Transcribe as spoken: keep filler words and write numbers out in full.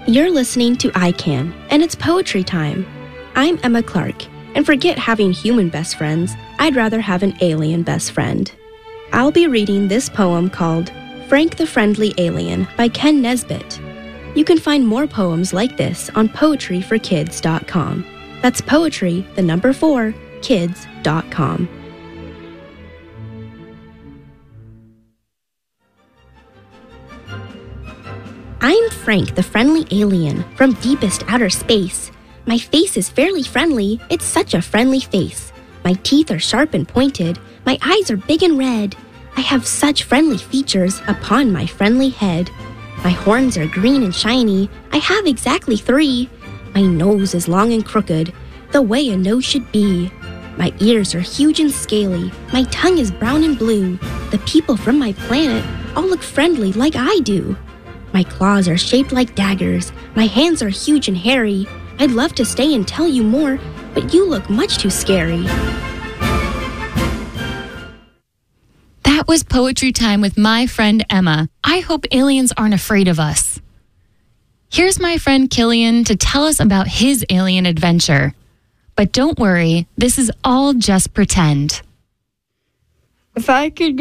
You're listening to I Can, and it's poetry time. I'm Emma Clark, and forget having human best friends, I'd rather have an alien best friend. I'll be reading this poem called Frank the Friendly Alien by Ken Nesbitt. You can find more poems like this on poetry for kids dot com. That's poetry, the number four, kids dot com. I'm Frank the Friendly Alien from deepest outer space. My face is fairly friendly, it's such a friendly face. My teeth are sharp and pointed, my eyes are big and red. I have such friendly features upon my friendly head. My horns are green and shiny, I have exactly three. My nose is long and crooked, the way a nose should be. My ears are huge and scaly, my tongue is brown and blue. The people from my planet all look friendly like I do. My claws are shaped like daggers, my hands are huge and hairy. I'd love to stay and tell you more, but you look much too scary. That was poetry time with my friend Emma. I hope aliens aren't afraid of us. Here's my friend Killian to tell us about his alien adventure. But don't worry, this is all just pretend. If I could